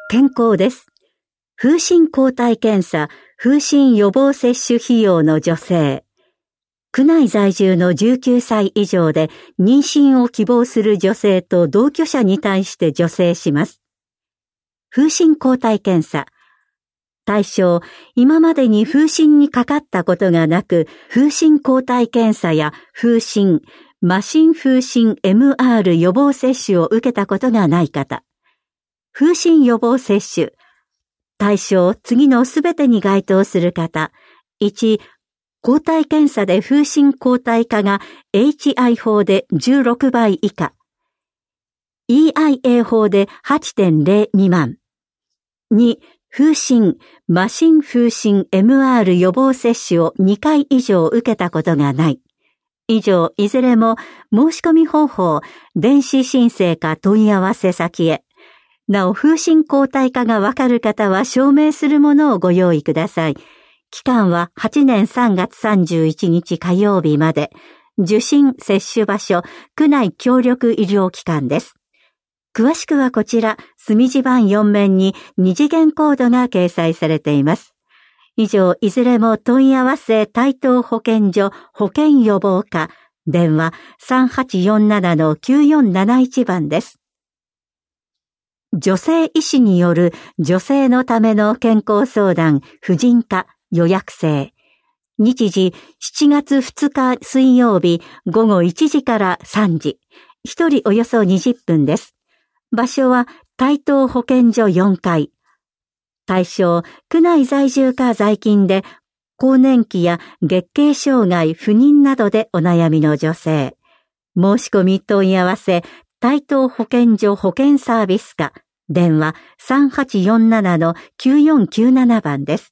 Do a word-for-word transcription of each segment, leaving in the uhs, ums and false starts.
健康です。風疹抗体検査、風疹予防接種費用の助成。区内在住のじゅうきゅうさい以上で妊娠を希望する女性と同居者に対して助成します。風疹抗体検査。対象、今までに風疹にかかったことがなく、風疹抗体検査や風疹、麻疹風疹 エムアール 予防接種を受けたことがない方。風疹予防接種。対象、次のすべてに該当する方。いち、抗体検査で風疹抗体価が エイチアイ 法でじゅうろくばい以下。イーアイエー 法で はちてんゼロ 未満。に、風疹、麻疹風疹 エムアール 予防接種をにかい以上受けたことがない。以上、いずれも申し込み方法、電子申請か問い合わせ先へ。なお、風疹抗体価がわかる方は証明するものをご用意ください。期間ははちねんさんがつさんじゅういちにち火曜日まで。受診接種場所、区内協力医療機関です。詳しくはこちら、墨字盤よん面に二次元コードが掲載されています。以上、いずれも問い合わせ台東保健所保健予防課、電話 さんはちよんななのきゅうよんなないち 番です。女性医師による女性のための健康相談、婦人科、予約制。日時しちがつふつか水曜日ごごいちじからさんじ。一人およそにじゅっぷんです。場所は台東保健所よんかい。対象、区内在住か在勤で、更年期や月経障害、不妊などでお悩みの女性。申し込み問い合わせ、台東保健所保健サービス課、電話 さんはちよんななのきゅうよんきゅうなな 番です。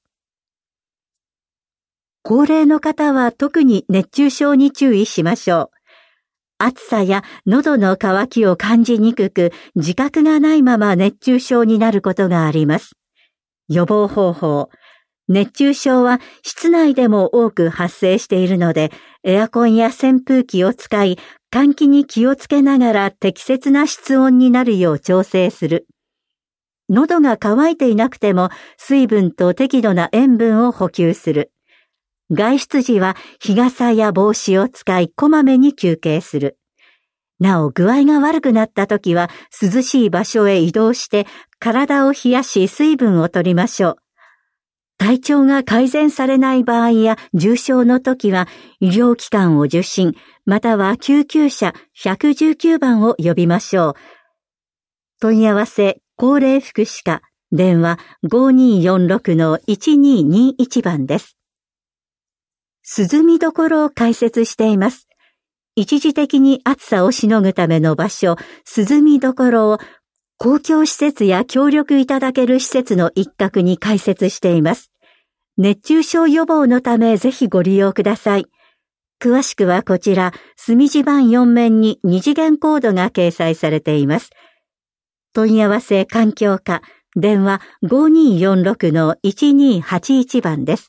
高齢の方は特に熱中症に注意しましょう。暑さや喉の渇きを感じにくく、自覚がないまま熱中症になることがあります。予防方法。熱中症は室内でも多く発生しているので、エアコンや扇風機を使い、換気に気をつけながら適切な室温になるよう調整する。喉が渇いていなくても水分と適度な塩分を補給する。外出時は日傘や帽子を使いこまめに休憩する。なお具合が悪くなった時は涼しい場所へ移動して体を冷やし水分を取りましょう。体調が改善されない場合や重症の時は医療機関を受診または救急車いちいちきゅうばんを呼びましょう。問い合わせ高齢福祉課電話 ごによんろくのいちににいち 番です。涼みどころを開設しています。一時的に暑さをしのぐための場所、涼みどころを公共施設や協力いただける施設の一角に開設しています。熱中症予防のためぜひご利用ください。詳しくはこちら、墨字盤よん面に二次元コードが掲載されています。問い合わせ環境課、電話 ごによんろくのいちにはちいち 番です。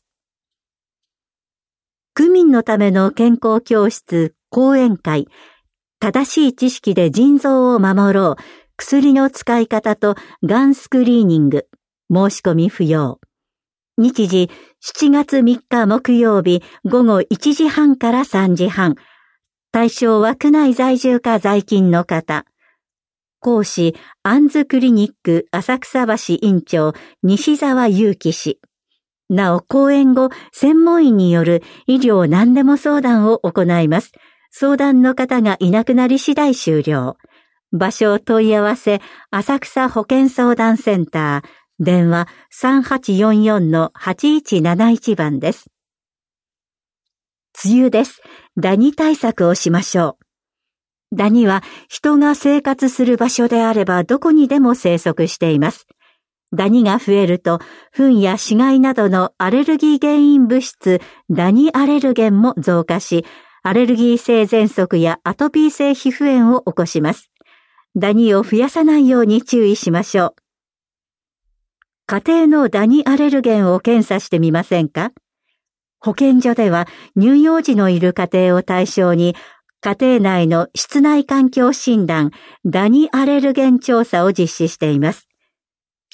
区民のための健康教室、講演会、正しい知識で腎臓を守ろう、薬の使い方とがんスクリーニング、申し込み不要。日時しちがつみっか木曜日ごごいちじはんからさんじはん。対象は区内在住か在勤の方。講師、アンズクリニック浅草橋院長、西澤祐樹氏。なお、講演後、専門医による医療何でも相談を行います。相談の方がいなくなり次第終了。場所問い合わせ、浅草保健相談センター、電話 さんはちよんよんのはちいちなないち 番です。梅雨です。ダニ対策をしましょう。ダニは人が生活する場所であればどこにでも生息しています。ダニが増えると、糞や死骸などのアレルギー原因物質、ダニアレルゲンも増加し、アレルギー性喘息やアトピー性皮膚炎を起こします。ダニを増やさないように注意しましょう。家庭のダニアレルゲンを検査してみませんか？保健所では乳幼児のいる家庭を対象に、家庭内の室内環境診断、ダニアレルゲン調査を実施しています。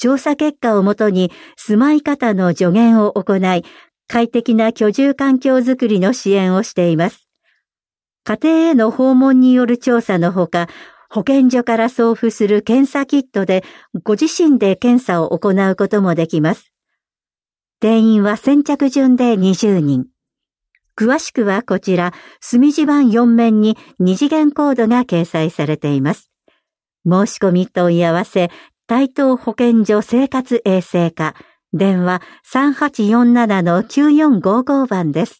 調査結果をもとに住まい方の助言を行い、快適な居住環境づくりの支援をしています。家庭への訪問による調査のほか、保健所から送付する検査キットでご自身で検査を行うこともできます。定員は先着順でにじゅうにん。詳しくはこちら、墨地板よん面に二次元コードが掲載されています。申し込み問い合わせ、台東保健所生活衛生課、電話 さんはちよんななのきゅうよんごご 番です。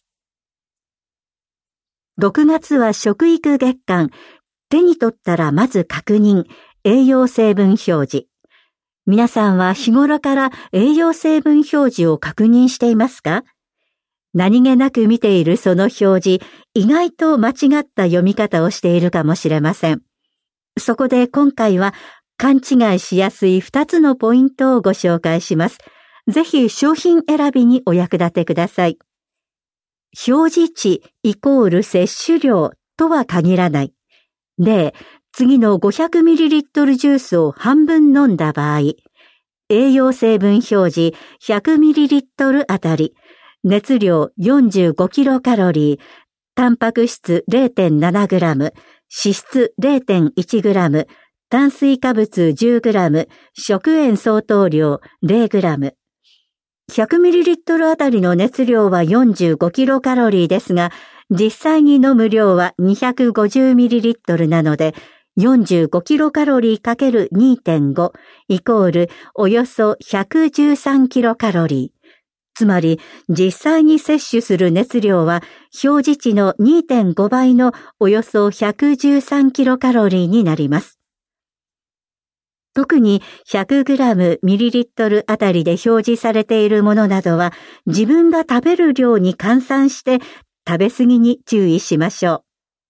ろくがつは食育月間、手に取ったらまず確認、栄養成分表示。皆さんは日頃から栄養成分表示を確認していますか？何気なく見ているその表示、意外と間違った読み方をしているかもしれません。そこで今回は勘違いしやすいふたつのポイントをご紹介します。ぜひ商品選びにお役立てください。表示値イコール摂取量とは限らない。例、次の ごひゃくミリリットル ジュースを半分飲んだ場合、栄養成分表示 ひゃくミリリットル あたり、熱量 よんじゅうごキロカロリー、タンパク質 れいてんななグラム、脂質 れいてんいちグラム、炭水化物 じゅうグラム、食塩相当量 れいグラム。ひゃくミリリットル あたりの熱量は よんじゅうごキロカロリーですが、実際に飲む量は にひゃくごじゅうミリリットル なので、よんじゅうごキロカロリー かける にてんご イコールおよそひゃくじゅうさんキロカロリー。つまり、実際に摂取する熱量は表示値の にてんご 倍のおよそひゃくじゅうさんキロカロリーになります。特に ひゃくグラム ミリリットル あたりで表示されているものなどは、自分が食べる量に換算して食べ過ぎに注意しましょ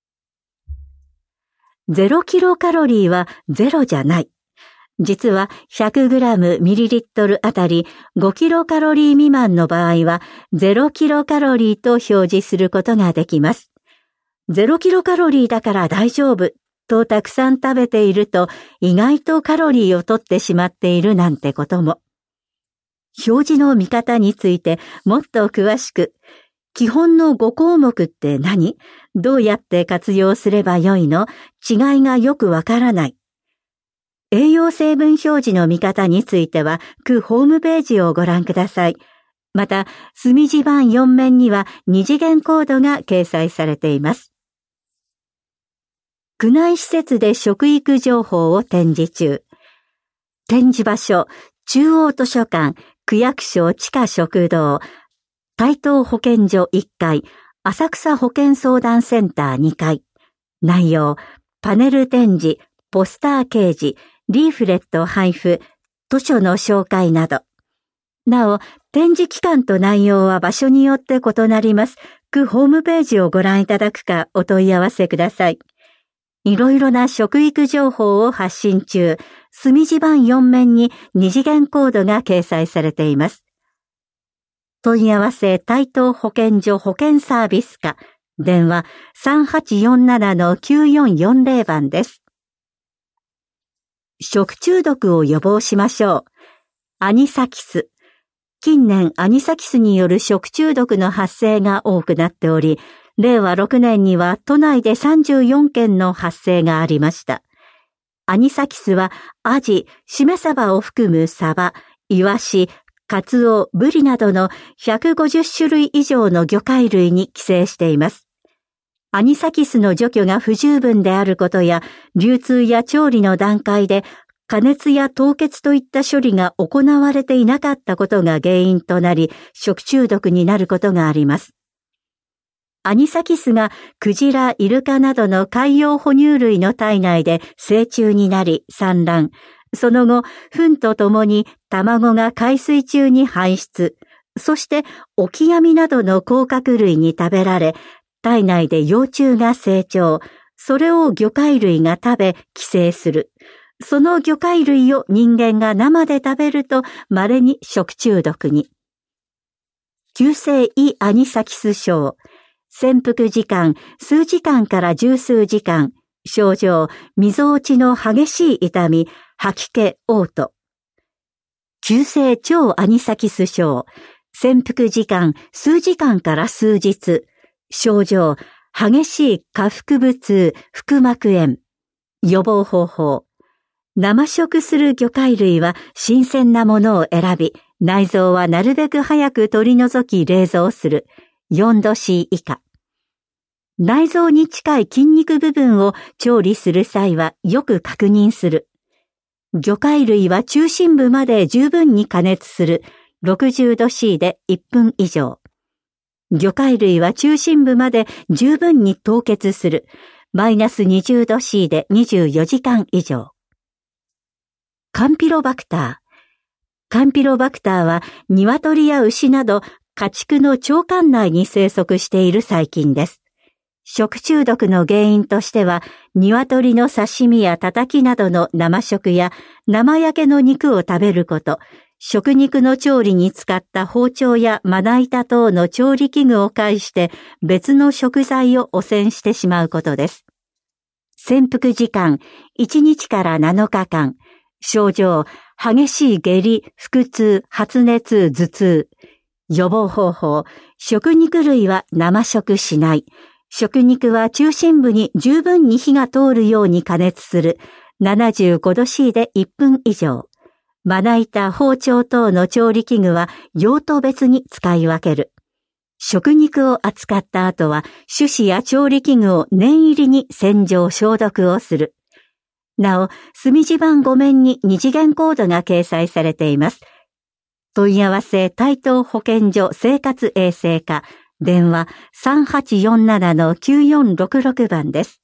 う。ゼロキロカロリーはゼロじゃない。実は ひゃくグラム ミリリットル あたりごキロカロリー未満の場合はゼロキロカロリーと表示することができます。ゼロキロカロリーだから大丈夫とたくさん食べていると意外とカロリーを取ってしまっているなんてことも。表示の見方についてもっと詳しく、基本のご項目って何？どうやって活用すればよいの？違いがよくわからない。栄養成分表示の見方については、区ホームページをご覧ください。また、墨地板よん面には二次元コードが掲載されています。区内施設で食育情報を展示中。展示場所、中央図書館、区役所地下食堂、台東保健所いっかい、浅草保健相談センターにかい。内容、パネル展示、ポスター掲示、リーフレット配布、図書の紹介など。なお、展示期間と内容は場所によって異なります。区ホームページをご覧いただくかお問い合わせください。いろいろな食育情報を発信中、墨地板よん面に二次元コードが掲載されています。問い合わせ台東保健所保健サービス課、電話 さんはちよんななのきゅうよんよんゼロ 番です。食中毒を予防しましょう。アニサキス。近年アニサキスによる食中毒の発生が多くなっており、れいわろくねんには都内でさんじゅうよんけんの発生がありました。アニサキスはアジ、シメサバを含むサバ、イワシ、カツオ、ブリなどのひゃくごじゅっしゅるい以上の魚介類に寄生しています。アニサキスの除去が不十分であることや、流通や調理の段階で加熱や凍結といった処理が行われていなかったことが原因となり、食中毒になることがあります。アニサキスがクジラ、イルカなどの海洋哺乳類の体内で成虫になり産卵。その後、糞とともに卵が海水中に排出。そしてオキアミなどの甲殻類に食べられ、体内で幼虫が成長。それを魚介類が食べ、寄生する。その魚介類を人間が生で食べると稀に食中毒に。急性胃アニサキス症。潜伏時間、数時間から十数時間。症状、みぞおちの激しい痛み、吐き気、嘔吐。 急性超アニサキス症、潜伏時間数時間から数日、症状、激しい下腹部痛、腹膜炎、予防方法。生食する魚介類は新鮮なものを選び、内臓はなるべく早く取り除き冷蔵する。よんど C 以下。内臓に近い筋肉部分を調理する際はよく確認する。魚介類は中心部まで十分に加熱する。ろくじゅうど C でいっぷん以上。魚介類は中心部まで十分に凍結する。マイナスにじゅうど C でにじゅうよじかん以上。カンピロバクター。カンピロバクターは鶏や牛など家畜の腸管内に生息している細菌です。食中毒の原因としては、鶏の刺身や叩きなどの生食や生焼けの肉を食べること、食肉の調理に使った包丁やまな板等の調理器具を介して別の食材を汚染してしまうことです。潜伏時間いちにちからなのかかん、症状、激しい下痢、腹痛、発熱、頭痛。予防方法、食肉類は生食しない。食肉は中心部に十分に火が通るように加熱する。ななじゅうごど C でいっぷん以上。まな板、包丁等の調理器具は用途別に使い分ける。食肉を扱った後は手指や調理器具を念入りに洗浄消毒をする。なお、墨字盤ご面に二次元コードが掲載されています。問い合わせ台東保健所生活衛生課。電話 さんはちよんななのきゅうよんろくろく 番です。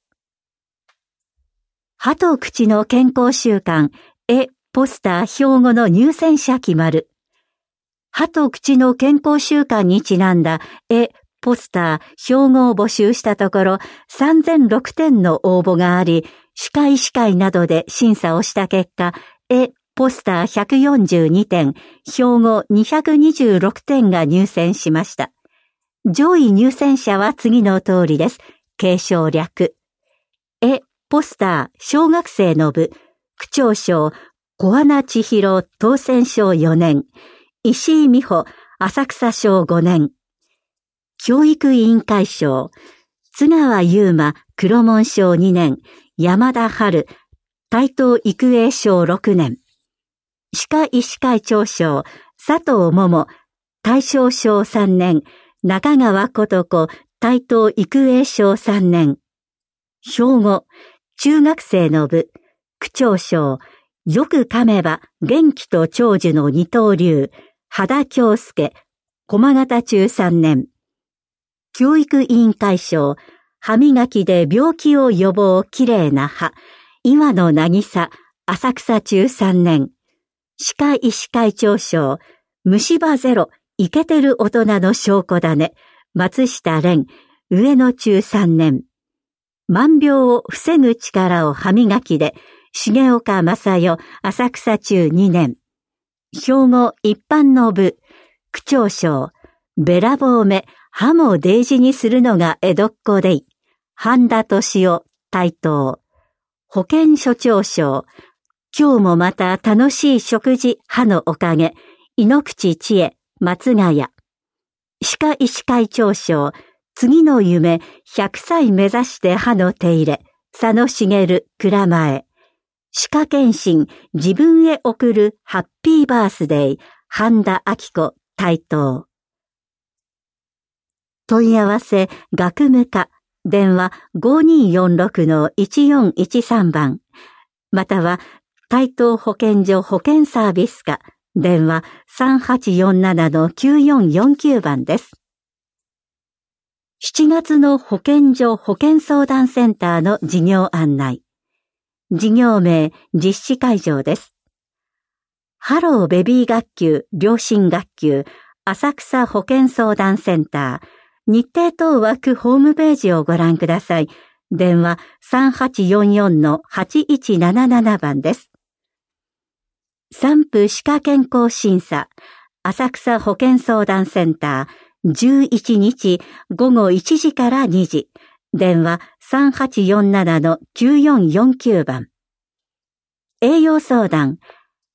歯と口の健康週間、絵、ポスター、標語の入選者決まる。歯と口の健康週間にちなんだ絵、ポスター、標語を募集したところさんぜんろくてんの応募があり、歯科医師会などで審査をした結果、絵、ポスターひゃくよんじゅうにてん、標語にひゃくにじゅうろくてんが入選しました。上位入選者は次の通りです。継承略。絵、ポスター、小学生の部、区長賞、小穴千尋当選賞よねん、石井美穂、浅草賞ごねん、教育委員会賞、津川優馬、黒門賞にねん、山田春、台東育英賞ろくねん、歯科医師会長賞、佐藤桃、大正賞さんねん、中川琴子、台東育英賞さんねん。標語、中学生の部、区長賞、よく噛めば元気と長寿の二刀流、羽田京介、駒形中さんねん。教育委員会賞、歯磨きで病気を予防きれいな歯、岩野渚、浅草中さんねん。歯科医師会長賞、虫歯ゼロ、イケてる大人の証拠だね。松下蓮、上野中さんねん。万病を防ぐ力を歯磨きで、重岡正代、浅草中にねん。標語一般の部、区長賞、べらぼうめ、歯も大事にするのが江戸っ子でい。半田敏夫、台東。保健所長賞、今日もまた楽しい食事、歯のおかげ。井ノ口千恵、松ヶ谷。歯科医師会長賞、次の夢、ひゃくさい目指して歯の手入れ、佐野茂、蔵前。歯科検診、自分へ送るハッピーバースデー、半田明子、台東。問い合わせ、学務課、電話 ごにーよんろくのいちよんいちさん 番、または台東保健所保健サービス課、電話 さんはちよんななのきゅうよんよんきゅう 番です。しちがつの保健所保健相談センターの事業案内。事業名、実施会場です。ハローベビー学級、両親学級、浅草保健相談センター、日程等枠ホームページをご覧ください。電話 さんはちよんよんのはちいちなななな 番です。産婦歯科健康審査、浅草保健相談センター、じゅういちにちごごいちじからにじ、電話 さんはちよんななのきゅうよんよんきゅう 番。栄養相談、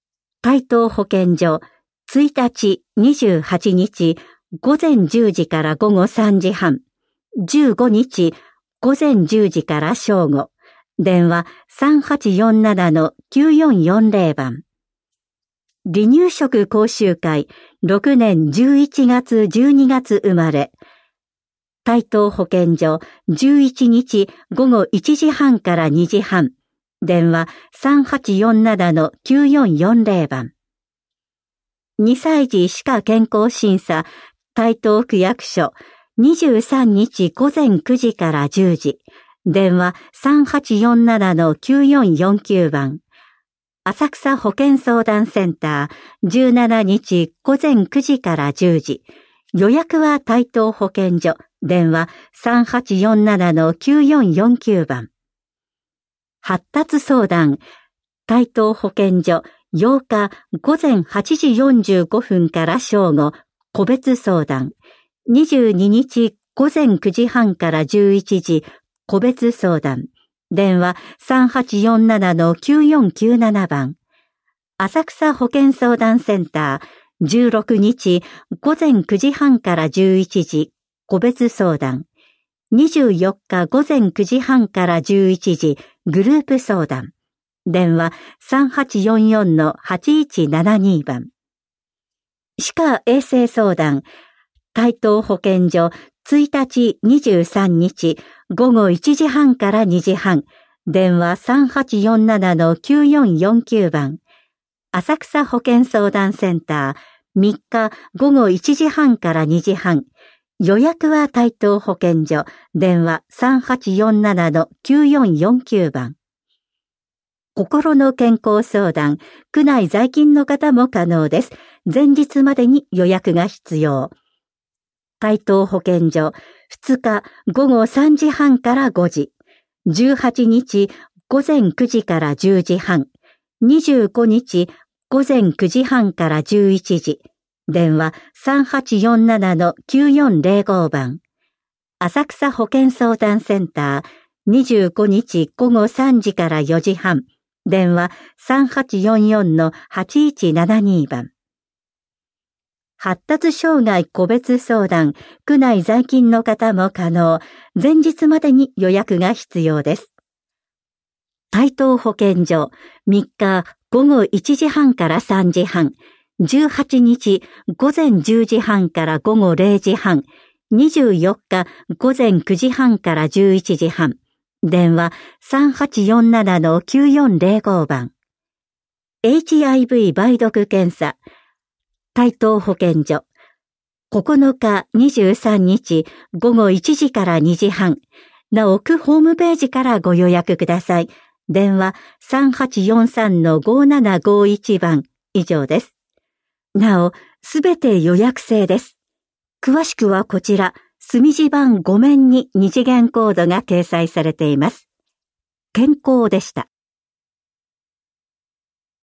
台東保健所ついたちにじゅうはちにち午前じゅうじから午後さんじはん、じゅうごにち午前じゅうじから正午、電話 さんはちよんななのきゅうよんよんぜろ 番。離乳食講習会ろくねんじゅういちがつじゅうにがつ生まれ、台東保健所じゅういちにち午後いちじはんからにじはん、電話 さんはちよんななのきゅうよんよんぜろ 番。にさい児歯科健康審査台東区役所にじゅうさんにち午前くじからじゅうじ、電話 さんはちよんななのきゅうよんよんきゅう 番。浅草保健相談センターじゅうしちにち午前くじからじゅうじ、予約は台東保健所、電話 さんはちよんななのきゅうよんよんきゅう 番。発達相談台東保健所ようか午前はちじよんじゅうごふんから正午、個別相談。にじゅうににち午前くじはんからじゅういちじ、個別相談。電話 さんはちよんななのきゅうよんきゅうなな 番。浅草保健相談センターじゅうろくにち午前くじはんからじゅういちじ、個別相談。にじゅうよっか午前くじはんからじゅういちじ、グループ相談。電話 さんはちよんよんのはちいちななに 番。歯科衛生相談台東保健所ついたちにじゅうさんにち午後いちじはんからにじはん、電話 さんはちよんななのきゅうよんよんきゅう 番。浅草保健相談センターみっか午後いちじはんからにじはん、予約は台東保健所、電話 さんはちよんななのきゅうよんよんきゅう 番。心の健康相談、区内在勤の方も可能です。前日までに予約が必要。台東保健所、ふつか午後さんじはんからごじ、じゅうはちにち午前くじからじゅうじはん、にじゅうごにち午前くじはんからじゅういちじ、電話 さんはちよんななのきゅうよんぜろご 番。浅草保健相談センター、にじゅうごにち午後さんじからよじはん、電話 さんはちよんよんのはちいちななに 番。発達障害個別相談、区内在勤の方も可能、前日までに予約が必要です。台東保健所、みっか午後いちじはんからさんじはん、じゅうはちにち午前じゅうじはんから午後れいじはん、にじゅうよっか午前くじはんからじゅういちじはん、電話 さんはちよんななのきゅうよんぜろご 番。エイチアイブイ 梅毒検査台東保健所ここのかにじゅうさんにち午後いちじからにじはん、なお区ホームページからご予約ください。電話 さんはちよんさんのごななごいち 番以上です。なお、すべて予約制です。詳しくはこちら、墨字番ご面に二次元コードが掲載されています。健康でした。